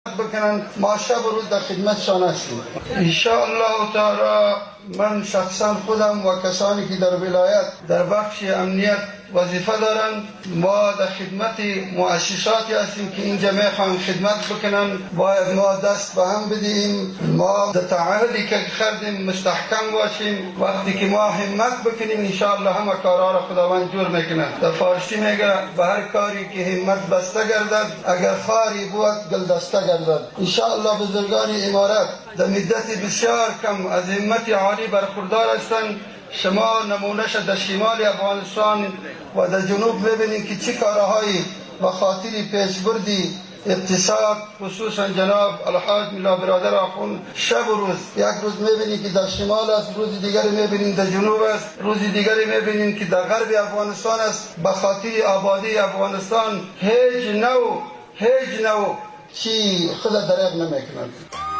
بکنن. ما شب و روز در خدمتشان هستیم. ان شاء الله تعالی من شخصا خودم و کسانی که در ولایت در بخش امنیت وظیفه دارن، ما در خدمت مؤسساتی هستیم که اینجا میخوان خدمت بکنن. باید ما دست به هم بدیم، ما در تعهدی که کردیم مستحکم باشیم. وقتی که ما همت بکنیم انشاءالله همه کارها را خداوند جور میکنه. در فارسی میگه به هر کاری که همت بسته گردد اگر خاری بود گل دسته گردد. انشاءالله بزرگان امارت در مدت بسیار کم از همت عالی برخوردار هستند. شما نمونهش در شمال افغانستان و در جنوب ببینید که چه کارهایی و خاطری پیشبردی اقتصاد خصوصا جناب الحاج ملا برادر آخوند شب و روز، یک روز میبینید که در شمال است، روز دیگری میبینید در جنوب است، روز دیگری میبینید که در غرب افغانستان است. به خاطر آبادی افغانستان هیچ نوع چی خود دریغ نمیکنند.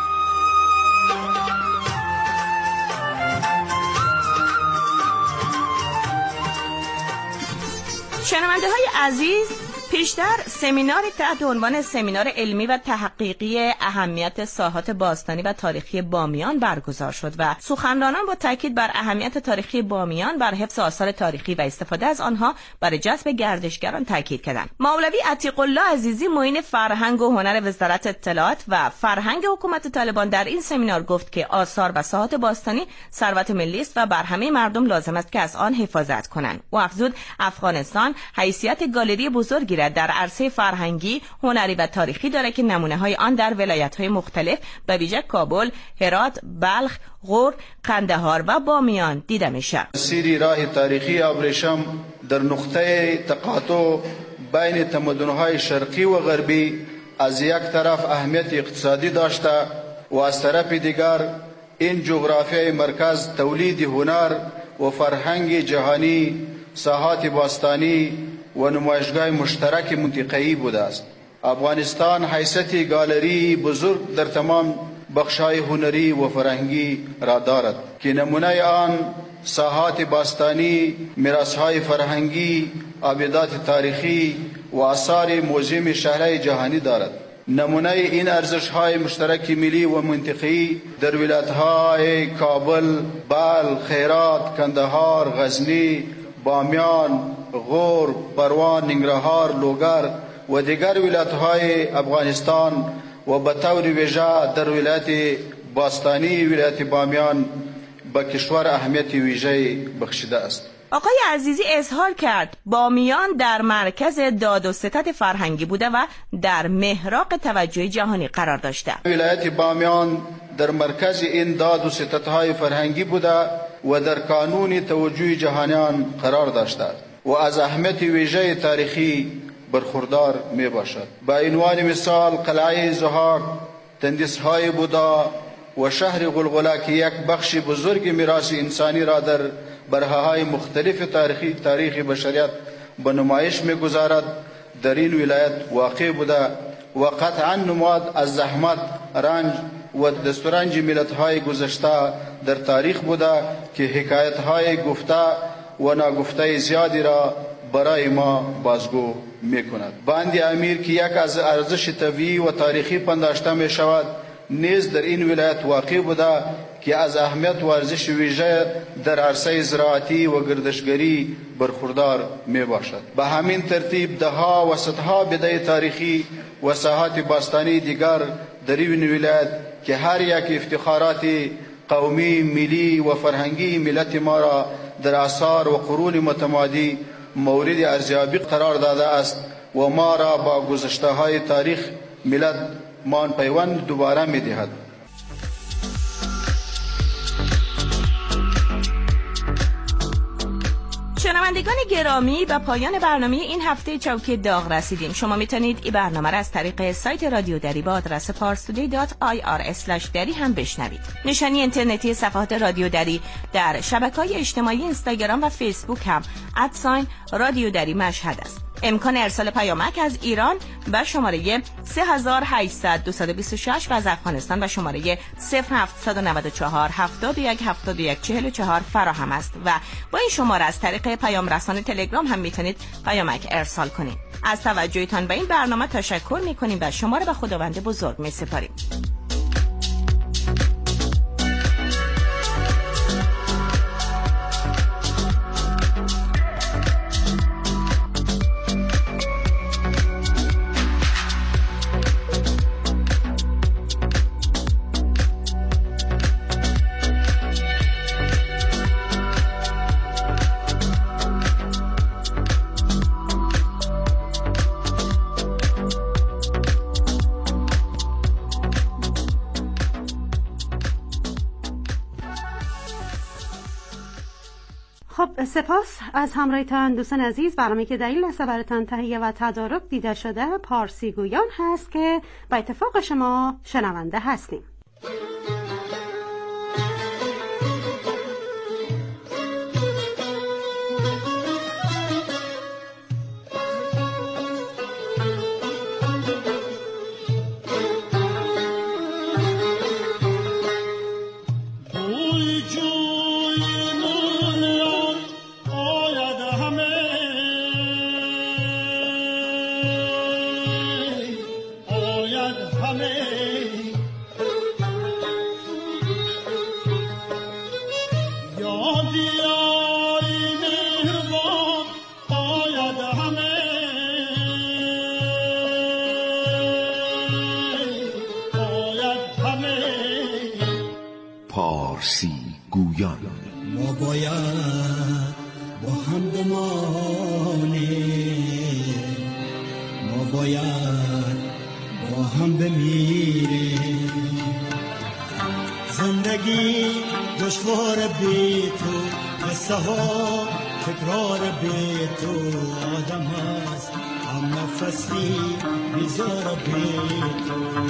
شنونده های عزیز، پیشتر سمیناری تحت عنوان سمینار علمی و تحقیقی اهمیت ساحات باستانی و تاریخی بامیان برگزار شد و سخنرانان با تاکید بر اهمیت تاریخی بامیان بر حفظ آثار تاریخی و استفاده از آنها برای جذب گردشگران تاکید کردند. مولوی عتیق الله عزیزی معین فرهنگ و هنر وزارت اطلاعات و فرهنگ حکومت طالبان در این سمینار گفت که آثار و ساحات باستانی ثروت ملی است و بر همه مردم لازم است که از آن حفاظت کنند. او افزود افغانستان حیثیت گالری بزرگی در عرصه فرهنگی، هنری و تاریخی دارد که نمونه‌های آن در ولایت‌های مختلف به ویژه کابل، هرات، بلخ، غور، قندهار و بامیان دیده می‌شود. مسیر راه تاریخی ابریشم در نقطه تقاطع بین تمدن‌های شرقی و غربی از یک طرف اهمیت اقتصادی داشته و از طرف دیگر این جغرافیای مرکز تولید هنر و فرهنگ جهانی، ساحات باستانی و نمایشگاه مشترک منطقه‌ای بوده است. افغانستان حیثیت گالری بزرگ در تمام بخش‌های هنری و فرهنگی را دارد که نمونه آن ساحات باستانی، میراث‌های فرهنگی، آبیادات تاریخی و آثار موزیم شهرهای جهانی دارد. نمونه این ارزش‌های مشترک ملی و منطقه‌ای در ولایت‌های کابل، بلخ، هرات، کندهار، غزنی، بامیان، غور، پروان، ننگرهار، لوگر و دیگر ولایت‌های افغانستان و به طور ویژه در ولایت باستانی ولایت بامیان به کشور اهمیت ویژه‌ای بخشیده است. آقای عزیزی اظهار کرد بامیان در مرکز داد و ستد فرهنگی بوده و در محراق توجه جهانی قرار داشته. ولایت بامیان در مرکز این داد و ستدهای فرهنگی بوده و در کانون توجه جهانیان قرار داشته و از اهمیت ویژه تاریخی برخوردار می باشد. با عنوان مثال قلعه ضحاک، تندیس‌های بودا و شهر غلغله که یک بخش بزرگ میراث انسانی را در برهه‌های مختلف تاریخ بشریت به نمایش می‌گذارد، در این ولایت واقع بوده و قطعا نماد از زحمت، رنج و دستورنج ملت‌های گذشته در تاریخ بوده که حکایت‌های گفته و ناگفته زیادی را برای ما بازگو می‌کند. بند امیر که یک از ارزش طبیعی و تاریخی پنداشته می‌شود نیز در این ولایت واقع بوده که از اهمیت و ارزش ویژه در عرصه زراعتی و گردشگری برخوردار می باشد. به همین ترتیب دهها و صدها بدایع تاریخی و ساحات باستانی دیگر در این ولایت که هر یک افتخارات قومی، ملی و فرهنگی ملت ما را در آثار و قرون متمادی مورد ارزیابی قرار داده است و ما را با گذشته های تاریخ ملت مان پیوند دوباره می دهد. شنوندگان گرامی، به پایان برنامه این هفته چوکه داغ رسیدیم. شما میتونید این برنامه را از طریق سایت رادیو دری با آدرس parstoday.ir/dari هم بشنوید. نشانی اینترنتی صفحات رادیو دری در شبکه‌های اجتماعی اینستاگرام و فیسبوک هم @رادیو دری مشهد است. امکان ارسال پیامک از ایران به شماره 3800-226 و از افغانستان به شماره 0794 71 71 44 فراهم است و با این شماره از طریق پیام رسان تلگرام هم میتونید پیامک ارسال کنید. از توجهتان به این برنامه تشکر میکنیم و شما را به خداوند بزرگ میسپاریم. خب سپاس از همراهیتان دوستان عزیز. برنامه‌ای که دلیل است براتان تهیه و تدارک دیده شده پارسی گویان هست که با اتفاق شما شنونده هستیم. پارسی گویان ما باید با هم بمانیم، ما باید با هم بمیریم. زندگی دشوار بی تو، قصه ها تکرار بی تو. آدم هست هم نفسی بیزار بی تو.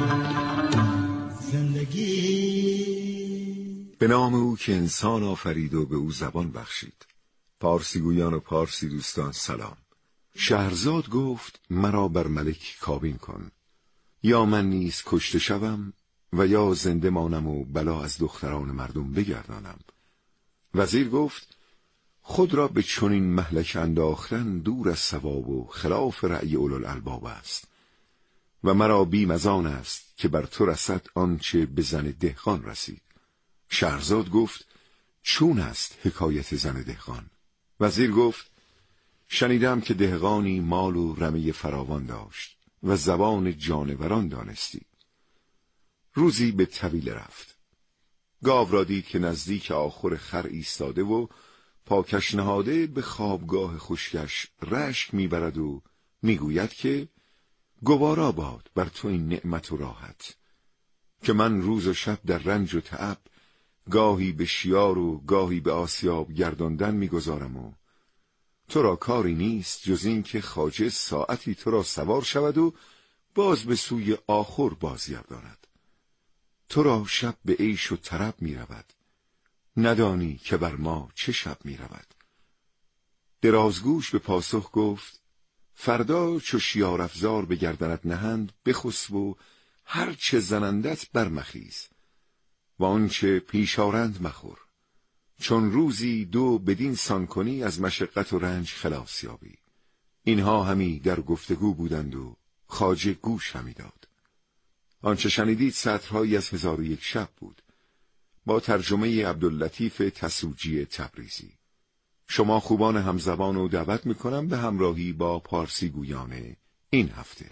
زندگی به نام او که انسان آفرید و به او زبان بخشید. پارسی گویان و پارسی دوستان سلام. شهرزاد گفت مرا بر ملک کابین کن، یا من نیز کشته شوم و یا زنده مانم و بلا از دختران مردم بگردانم. وزیر گفت خود را به چنین مهلک انداختن دور از صواب و خلاف رأی اولوالالباب است و مرا بیم از آن است که بر تو رسد آنچه به زن دهقان رسید. شهرزاد گفت چون است حکایت زن دهقان؟ وزیر گفت شنیدم که دهقانی مال و رمه فراوان داشت و زبان جانوران دانستی. روزی به طویل رفت. گاو را دید که نزدیک آخر خر ایستاده و پاکش نهاده به خوابگاه خشکش رشک میبرد و میگوید که گوارا باد بر تو این نعمت و راحت که من روز و شب در رنج و تعب گاهی به شیار و گاهی به آسیاب گرداندن میگذارم و تو را کاری نیست جز این که خواجه ساعتی تو را سوار شود و باز به سوی آخر بازگرداند. تو را شب به عیش و طرب می رود، ندانی که بر ما چه شب می رود. درازگوش به پاسخ گفت فردا چو شیار افزار به گردنت نهند بخسب و هر چه زنندت برمخیز و آنچه پیش آرند مخور، چون روزی دو بدین سان کنی از مشقت و رنج خلاص یابی. اینها همی در گفتگو بودند و خواجه گوش همی داد. آنچه شنیدید سطرهایی از 1001 شب بود با ترجمه عبداللطیف تسوجی تبریزی. شما خوبان همزبان رو دعوت میکنم به همراهی با پارسی گویان این هفته.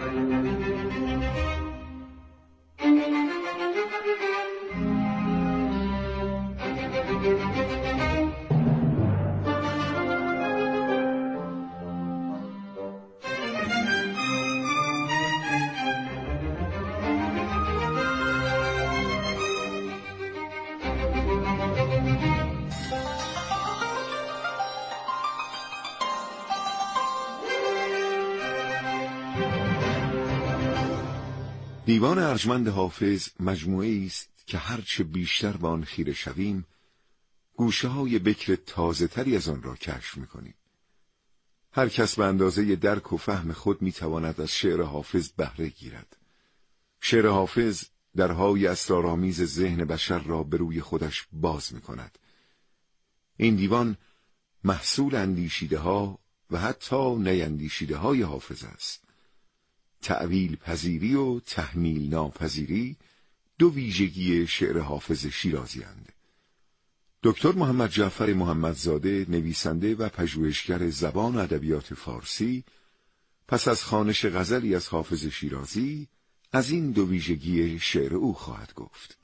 دیوان ارجمند حافظ مجموعه است که هرچه بیشتر به آن خیره شویم گوشه‌های بکر تازه‌تری از آن را کشف می‌کنیم. هر کس به اندازه درک و فهم خود می‌تواند از شعر حافظ بهره گیرد. شعر حافظ درهای اسرارآمیز ذهن بشر را به روی خودش باز می‌کند. این دیوان محصول اندیشیده‌ها، و حتی نیندیشیده های حافظ است. تأویل پذیری و تحمیل ناپذیری دو ویژگی شعر حافظ شیرازی اند. دکتر محمد جعفر محمدزاده، نویسنده و پژوهشگر زبان و ادبیات فارسی، پس از خوانش غزلی از حافظ شیرازی از این دو ویژگی شعر او خواهد گفت.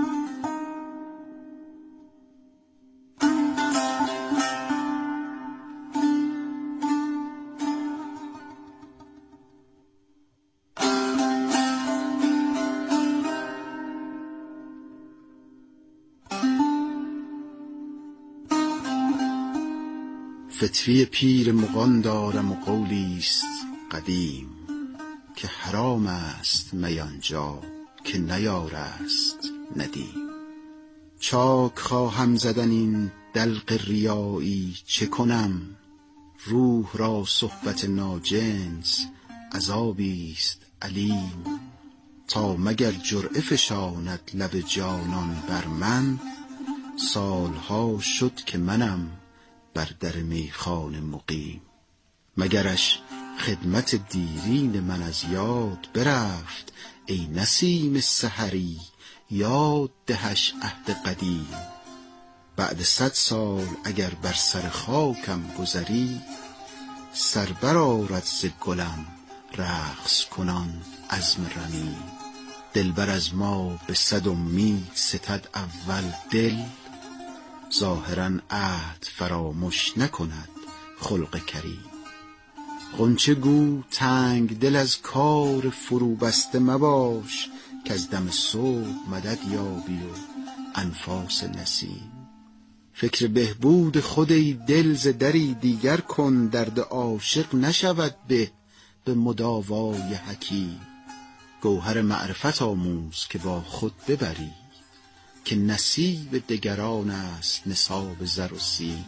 فتوی پیر مغان دارم و قولیست قدیم، که حرام است می آنجا که نیارست ندیم. چاک خواهم زدن این دلق ریایی چه کنم، روح را صحبت ناجنس عذابیست علیم. تا مگر جرعه فشاند لب جانان بر من، سالها شد که منم بر در میخانه مقیم. مگرش خدمت دیرین من از یاد برفت، ای نسیم سحری یاد دهش عهد قدیم. بعد 100 سال اگر بر سر خاکم گذری، سر برآرد ز گلم رقص کنان عزم رمیم. دلبر از ما به 100 امید ستد اول دل، ظاهراً عهد فراموش نکند خلق کریم. غنچه گو تنگ دل از کار فرو بسته مباش، که از دم صبح مدد یابی و انفاس نسیم. فکر بهبود خود ای دل ز دری دیگر کن، درد عاشق نشود به مداوای حکیم. گوهر معرفت آموز که با خود ببری، که نصیب دگران است نصاب زر و سیم.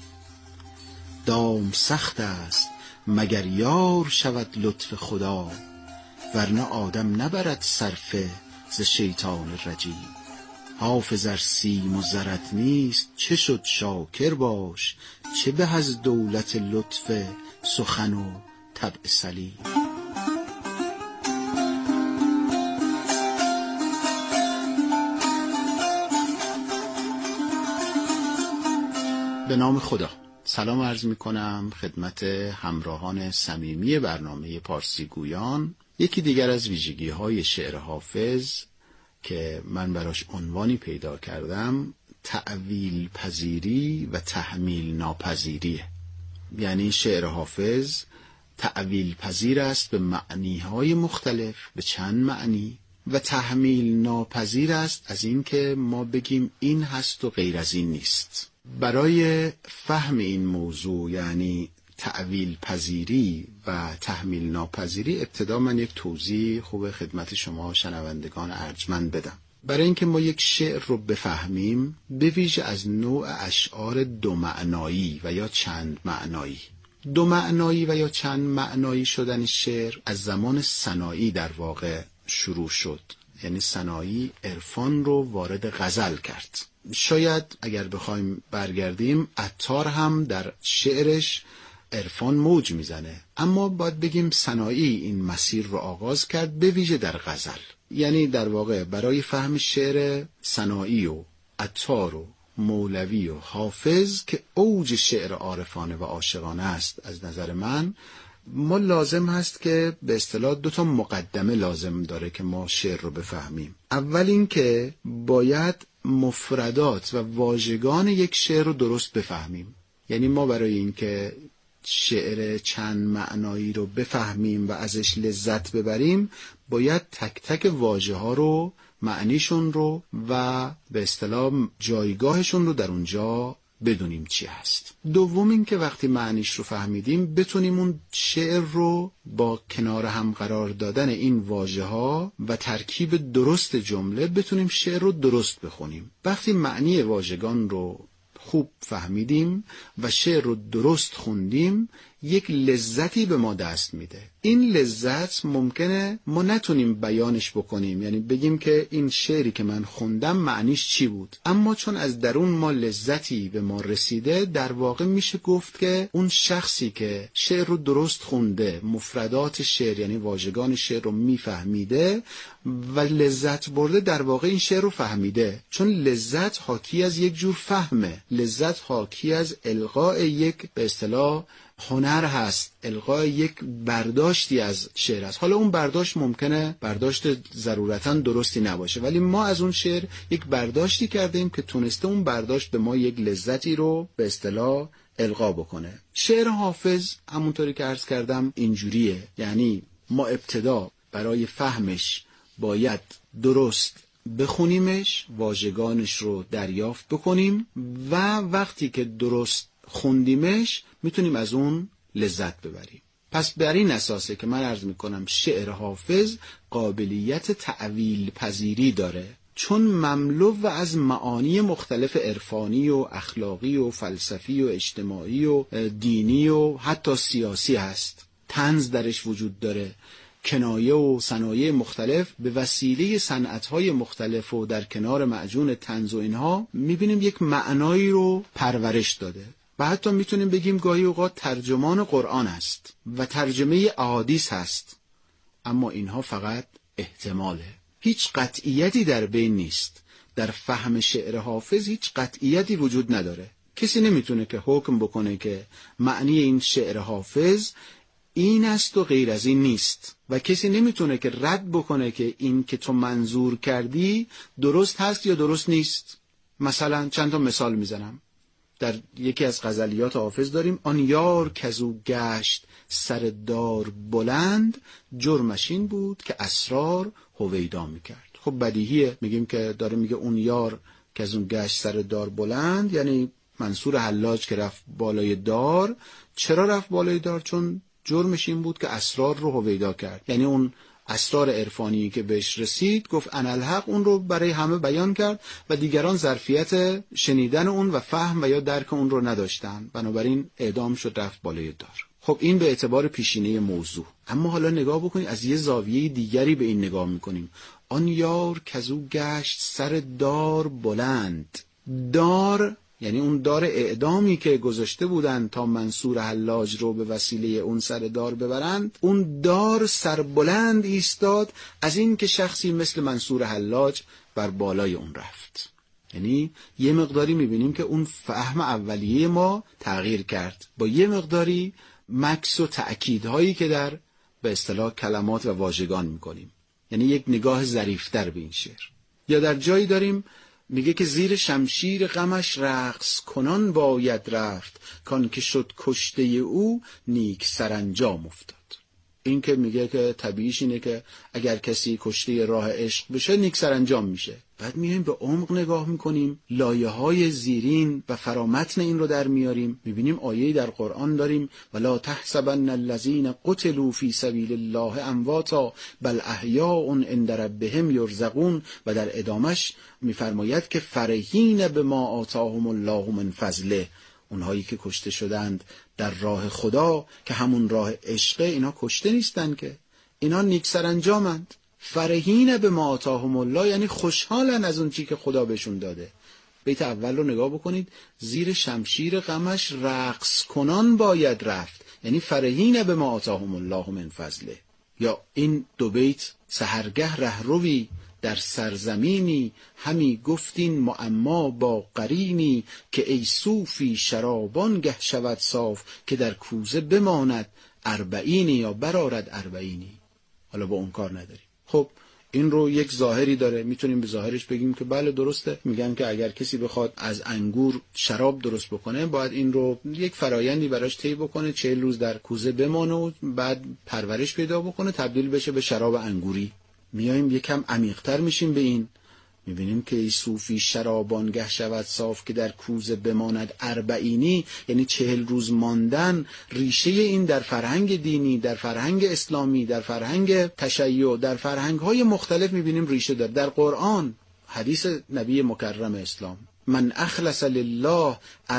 دام سخت است مگر یار شود لطف خدا، ورنه آدم نبرد صرفه ز شیطان رجیم. حافظ ار سیم و زرت نیست چه شد شاکر باش، چه به از دولت لطف سخن و طبع سلیم. به نام خدا سلام عرض می کنم خدمت همراهان صمیمی برنامه پارسی گویان. یکی دیگر از ویژگی های شعر حافظ که من براش عنوانی پیدا کردم، تأویل پذیری و تحمیل ناپذیریه. یعنی شعر حافظ تأویل پذیر است به معنیهای مختلف، به چند معنی، و تحمیل ناپذیر است از این که ما بگیم این هست و غیر از این نیست. برای فهم این موضوع، یعنی تأویل پذیری و تحمیل ناپذیری، ابتدا من یک توضیح خوب خدمت شما شنوندگان ارجمند بدم. برای اینکه ما یک شعر رو بفهمیم، به ویژه از نوع اشعار دو معنایی و یا چند معنایی. دو معنایی و یا چند معنایی شدن شعر از زمان سنایی در واقع شروع شد. یعنی سنایی عرفان رو وارد غزل کرد. شاید اگر بخوایم برگردیم، عطار هم در شعرش عرفان موج میزنه، اما باید بگیم سنایی این مسیر رو آغاز کرد، به ویژه در غزل. یعنی در واقع برای فهم شعر سنایی و عطار و مولوی و حافظ که اوج شعر عارفانه و عاشقانه است از نظر من، ما لازم هست که به اصطلاح 2 مقدمه لازم داره که ما شعر رو بفهمیم. اول این که باید مفردات و واژگان یک شعر رو درست بفهمیم. یعنی ما برای این که شعر چند معنایی رو بفهمیم و ازش لذت ببریم، باید تک تک واژه ها رو، معنیشون رو و به اصطلاح جایگاهشون رو در اونجا بدونیم چی هست. دوم این که وقتی معنیش رو فهمیدیم، بتونیم اون شعر رو با کنار هم قرار دادن این واژه ها و ترکیب درست جمله بتونیم شعر رو درست بخونیم. وقتی معنی واژگان رو خوب فهمیدیم و شعر رو درست خوندیم، یک لذتی به ما دست میده. این لذت ممکنه ما نتونیم بیانش بکنیم، یعنی بگیم که این شعری که من خوندم معنیش چی بود، اما چون از درون ما لذتی به ما رسیده، در واقع میشه گفت که اون شخصی که شعر رو درست خونده، مفردات شعر یعنی واژگان شعر رو میفهمیده و لذت برده، در واقع این شعر رو فهمیده. چون لذت حاکی از یک جور فهمه، لذت حاکی از القاء یک به اصطلاح هنر هست، القاء یک برداشتی از شعر است. حالا اون برداشت ممکنه برداشت ضرورتاً درستی نباشه، ولی ما از اون شعر یک برداشتی کردیم که تونسته اون برداشت به ما یک لذتی رو به اصطلاح القا بکنه. شعر حافظ همونطوری که عرض کردم اینجوریه، یعنی ما ابتدا برای فهمش باید درست بخونیمش، واژگانش رو دریافت بکنیم و وقتی که درست خوندیمش میتونیم از اون لذت ببریم. پس بر این اساسه که من عرض میکنم شعر حافظ قابلیت تأویل پذیری داره، چون مملو و از معانی مختلف عرفانی و اخلاقی و فلسفی و اجتماعی و دینی و حتی سیاسی هست. طنز درش وجود داره، کنایه و صنایع مختلف به وسیله صنعت‌های مختلف و در کنار معجون طنز و اینها میبینیم یک معنایی رو پرورش داده و حتی میتونیم بگیم گاهی اوقات ترجمان قرآن است و ترجمه احادیث هست، اما اینها فقط احتماله، هیچ قطعیتی در بین نیست. در فهم شعر حافظ هیچ قطعیتی وجود نداره. کسی نمیتونه که حکم بکنه که معنی این شعر حافظ این است و غیر از این نیست و کسی نمیتونه که رد بکنه که این که تو منظور کردی درست هست یا درست نیست. مثلا چند تا مثال میزنم. در یکی از غزلیات حافظ داریم آن یار کزو گشت سر دار بلند، جرمش این بود که اسرار هویدا میکرد. خب بدیهیه، میگیم که داره میگه اون یار کزو گشت سر دار بلند، یعنی منصور حلاج که رفت بالای دار. چرا رفت بالای دار؟ چون جرمش این بود که اسرار رو هویدا کرد، یعنی اون اسرار عرفانی که بهش رسید گفت انالحق، اون رو برای همه بیان کرد و دیگران ظرفیت شنیدن اون و فهم و یا درک اون رو نداشتن، بنابراین اعدام شد، رفت بالای دار. خب این به اعتبار پیشینه موضوع. اما حالا نگاه بکنید، از یه زاویه دیگری به این نگاه میکنیم. آن یار کزو گشت سر دار بلند. دار یعنی اون دار اعدامی که گذاشته بودن تا منصور حلاج رو به وسیله اون سر دار ببرند، اون دار سربلند ایستاد از این که شخصی مثل منصور حلاج بر بالای اون رفت. یعنی یه مقداری میبینیم که اون فهم اولیه ما تغییر کرد با یه مقداری مکس و تأکیدهایی که در به اصطلاح کلمات و واژگان میکنیم، یعنی یک نگاه ظریفتر به این شعر. یا در جایی داریم میگه که زیر شمشیر غمش رقص کنان باید رفت، کان که شد کشته او نیک سرانجام افتاد. این که میگه که طبیعیش اینه که اگر کسی کشته راه عشق بشه نیک سرانجام میشه. بعد میایم به عمق نگاه میکنیم، لایه‌های زیرین و فرامتن این رو در میاریم. میبینیم آیه‌ای در قرآن داریم ولا تحسبن الذين قتلوا في سبيل الله امواتا بل احیاء عند ربهم یرزقون، و در ادامش میفرماید که فرحین بما آتاهم الله من فضله. اونهایی که کشته شدند در راه خدا که همون راه عشقه، اینا کشته نیستن که، اینا نیک سرانجامند. فرحین بما آتاهم الله یعنی خوشحالن از اون چیزی که خدا بهشون داده. بیت اول رو نگاه بکنید، زیر شمشیر غمش رقص کنان باید رفت، یعنی فرحین بما آتاهم الله من فضله. یا این دو بیت سحرگه رهروی در سرزمینی، همی گفتین معما با قرینی، که ای صوفی شرابان گه شود صاف، که در کوزه بماند اربعینی یا برارد اربعینی. حالا با اون کار نداریم. خب این رو یک ظاهری داره، میتونیم به ظاهرش بگیم که بله درسته. میگن که اگر کسی بخواد از انگور شراب درست بکنه باید این رو یک فرایندی براش طی بکنه، 40 روز در کوزه بمانه و بعد پرورش پیدا بکنه، تبدیل بشه به شراب انگوری. میایم یکم عمیق‌تر میشیم به این، میبینیم که ای صوفی شرابان گه شود صاف، که در کوزه بماند اربعینی، یعنی 40 روز ماندن. ریشه این در فرهنگ دینی، در فرهنگ اسلامی، در فرهنگ تشیع، در فرهنگ‌های مختلف میبینیم ریشه داره. در قرآن، حدیث نبی مکرم اسلام من اخلص لله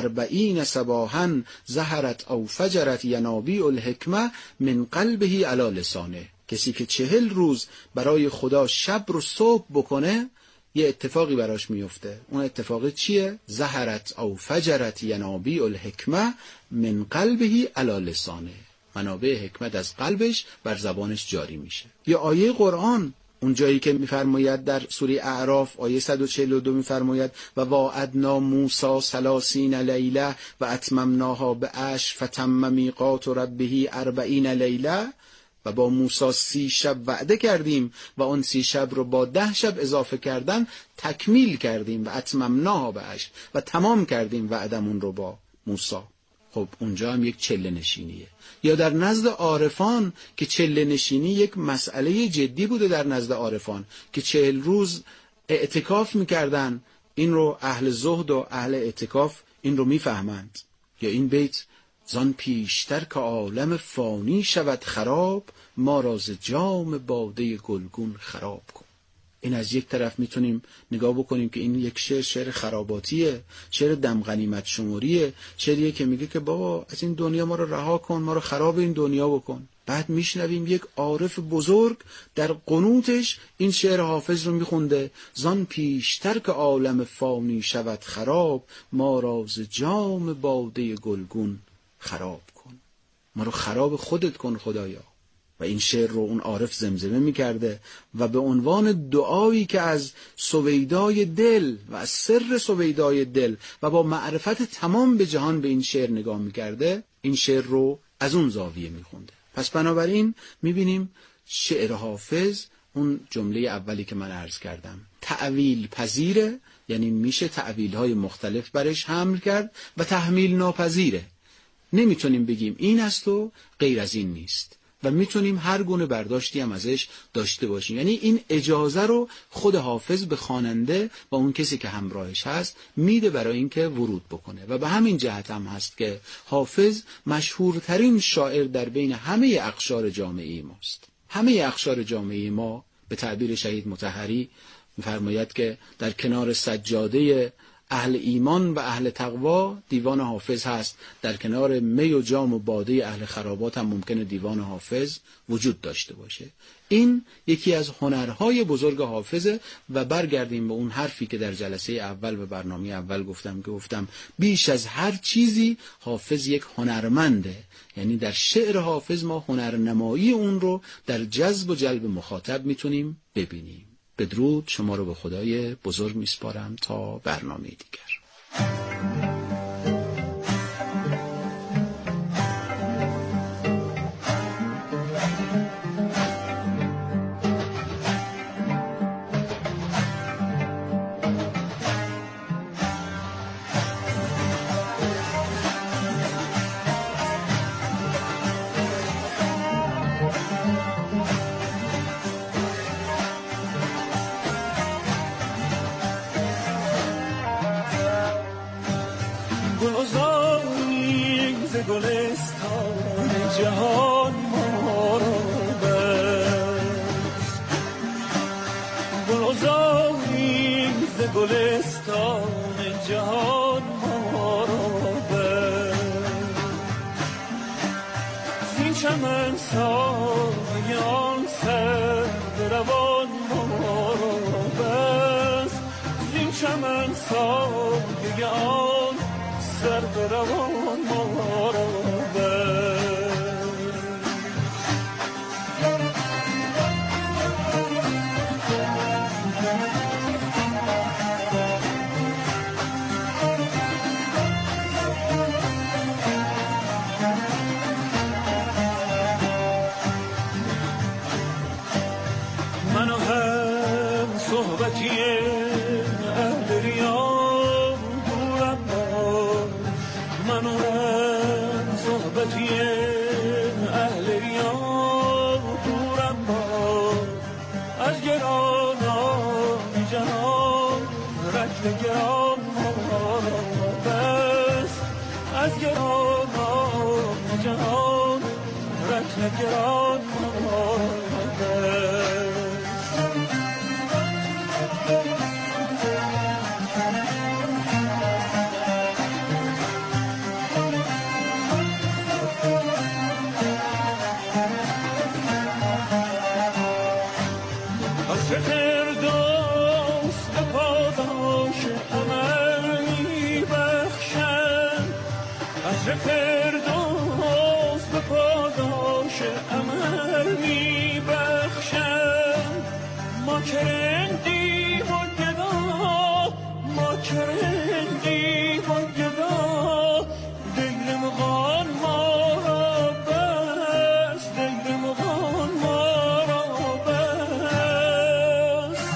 40 صباحا ظهرت او فجرت ینابیع الحکمه من قلبه علی لسانه. کسی که 40 روز برای خدا شب رو صبح بکنه یه اتفاقی براش میفته. اون اتفاقی چیه؟ ظهرت او فجرت ینابیع الحکمه من قلبه علی لسانه. منابع حکمت از قلبش بر زبانش جاری میشه. یا آیه قرآن اون جایی که میفرماید در سوره اعراف آیه 142 میفرماید و واعدنا موسی 30 لیله و اتممناها بعشر فتم میقات ربه 40 لیله. و با موسی 30 شب وعده کردیم و اون 30 شب رو با 10 شب اضافه کردن تکمیل کردیم و اتممناها بعشر و تمام کردیم وعدمون رو با موسی. خب اونجا هم یک چله نشینیه. یا در نزد عارفان که چله نشینی یک مسئله جدی بوده در نزد عارفان که 40 روز اعتکاف میکردن. این رو اهل زهد و اهل اعتکاف این رو میفهمند. یا این بیت زان پیشتر که عالم فانی شود خراب ما را ز جام باده گلگون خراب کن. این از یک طرف میتونیم نگاه بکنیم که این یک شعر خراباتیه، شعر دم غنیمت شماریه، شعریه که میگه که بابا از این دنیا ما رو رها کن، ما رو خراب این دنیا بکن. بعد میشنویم یک عارف بزرگ در قنوتش این شعر حافظ رو میخونده زان پیشتر که عالم فانی شود خراب ما را ز جام باده گلگون خراب کن. ما رو خراب خودت کن خدایا. و این شعر رو اون عارف زمزمه میکرده و به عنوان دعایی که از سویدای دل و از سر سویدای دل و با معرفت تمام به جهان به این شعر نگاه میکرده، این شعر رو از اون زاویه میخونده. پس بنابراین میبینیم شعر حافظ اون جمله اولی که من عرض کردم تأویل پذیره، یعنی میشه تأویل‌های مختلف برش حمل کرد و تحمیل ناپذیره. نمیتونیم بگیم این است و غیر از این نیست و میتونیم هر گونه برداشتی هم ازش داشته باشیم. یعنی این اجازه رو خود حافظ به خواننده و اون کسی که همراهش هست میده برای اینکه ورود بکنه و به همین جهت هم هست که حافظ مشهورترین شاعر در بین همه اقشار جامعه ماست. همه اقشار جامعه ما به تعبیر شهید مطهری میفرماید که در کنار سجاده اهل ایمان و اهل تقوا دیوان حافظ هست، در کنار می و جام و باده اهل خرابات هم ممکنه دیوان حافظ وجود داشته باشه. این یکی از هنرهای بزرگ حافظه و برگردیم به اون حرفی که در جلسه اول و برنامه اول گفتم بیش از هر چیزی حافظ یک هنرمنده. یعنی در شعر حافظ ما هنرنمایی اون رو در جذب و جلب مخاطب میتونیم ببینیم. بدرود، شما رو به خدای بزرگ میسپارم تا برنامه دیگر. گلستان جهان ما را بست، گلزاری ز گلستان جهان ما را بست. زین چمن سایه آن سر روان ما را بست، زین چمن سایه آن سر روان ما را منو هم صحبتی اهل ریا دورم باش، منو هم صحبتی اهل ریا دورم باش. از گرانان جهان رطل گران ما را بس، از گرانان جهان رطل گران ما را بس. قصر فردوس به پاداش عمل می بخشند. ما کرندی و گدا، ما کرندی و گدا، دل مغان ما را بس، دل مغان ما را بس.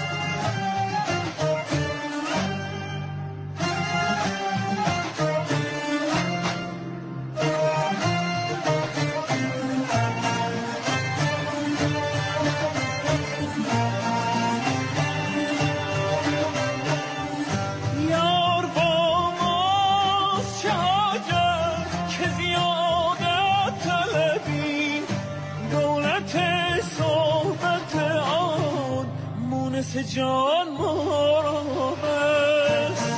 یار با ماست شجاعت که زیادت طلبی، دولت صحبت آن مونس جان ما را بس.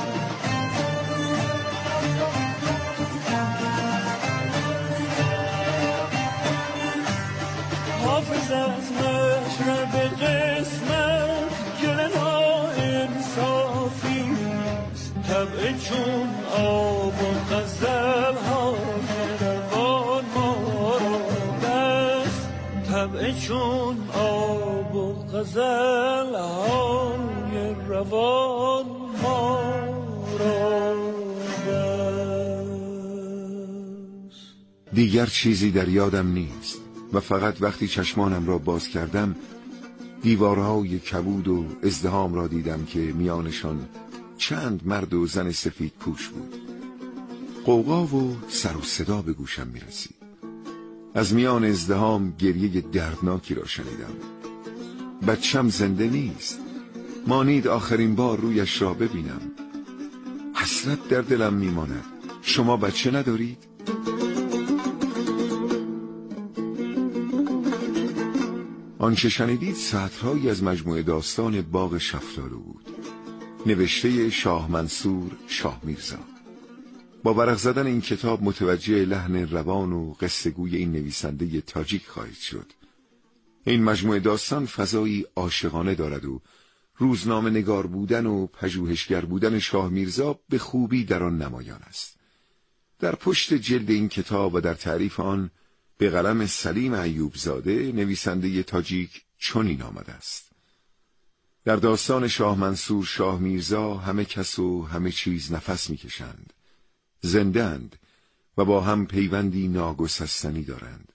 حافظ از مشرب قسمت گل ناانصافی است، طبع چون آب و غزل های روان ما را بس، طبع چون آب و غزل های روان ما را بس. دیگر چیزی در یادم نیست و فقط وقتی چشمانم را باز کردم دیوارهای کبود و ازدحام را دیدم که میانشان چند مرد و زن سفید پوش بود. غوغا و سر و صدا به گوشم میرسید. از میان ازدحام گریه دردناکی را شنیدم. بچم زنده نیست، مانید آخرین بار رویش را ببینم. حسرت در دلم میماند. شما بچه ندارید؟ آنچه شنیدید سطرهایی از مجموعه داستان باغ شفتالو بود، نوشته شاه منصور شاه میرزا. با ورق زدن این کتاب متوجه لحن روان و قصه گوی این نویسنده تاجیک خواهید شد. این مجموعه داستان فضایی عاشقانه دارد و روزنامه نگار بودن و پژوهشگر بودن شاه میرزا به خوبی در آن نمایان است. در پشت جلد این کتاب و در تعریف آن به قلم سلیم ایوب زاده نویسنده تاجیک چنین آمده است: در داستان شاه منصور شاه میرزا همه کس و همه چیز نفس میکشند، زنده‌اند و با هم پیوندی ناگسستنی دارند.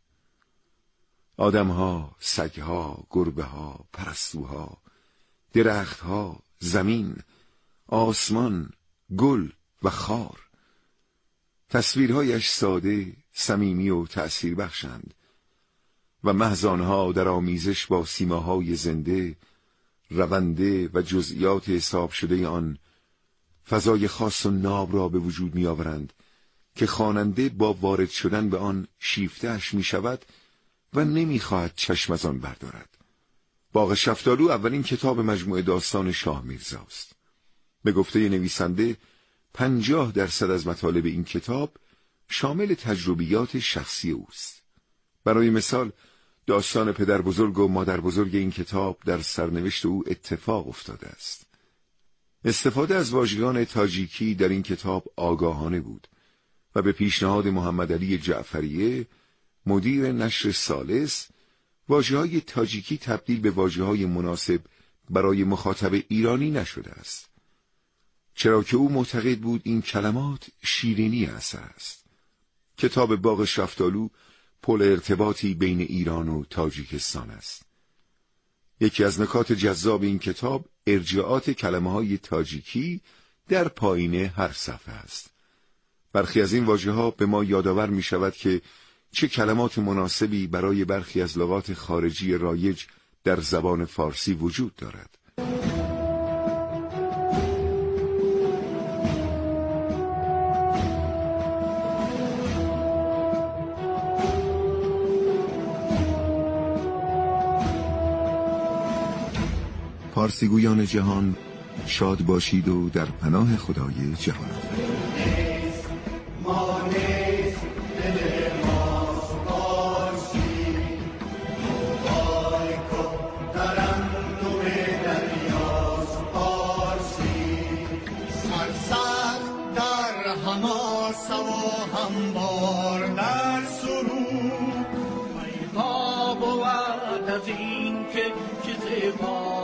آدمها، سگها، گربه‌ها، پرستوها، درختها، زمین، آسمان، گل و خار. تصویرهایش ساده، صمیمی و تأثیر بخشند و محض آنها در آمیزش با سیماهای زنده، رونده و جزئیات حساب شده آن فضای خاص و ناب را به وجود می آورند که خواننده با وارد شدن به آن شیفته‌اش می شود و نمی خواهد چشم از آن بردارد. باغ شفتالو اولین کتاب مجموعه داستان شاه میرزاست. به گفته نویسنده 50% از مطالب این کتاب شامل تجربیات شخصی اوست. برای مثال داستان پدر بزرگ و مادر بزرگ این کتاب در سرنوشت او اتفاق افتاده است. استفاده از واژگان تاجیکی در این کتاب آگاهانه بود و به پیشنهاد محمد علی جعفریه مدیر نشر ثالث واژه‌های تاجیکی تبدیل به واژه‌های مناسب برای مخاطب ایرانی نشده است، چرا که او معتقد بود این کلمات شیرینی اثر است. کتاب باغ شفتالو پل ارتباطی بین ایران و تاجیکستان است. یکی از نکات جذاب این کتاب ارجاعات کلمه‌های تاجیکی در پایین هر صفحه است. برخی از این واژه‌ها به ما یادآور می‌شود که چه کلمات مناسبی برای برخی از لغات خارجی رایج در زبان فارسی وجود دارد. پارسیگویان جهان شاد باشید و در پناه خدای جهان آفرین. سرسخت در حماسه و هم هموار در سرود پیدا بود از این که چیز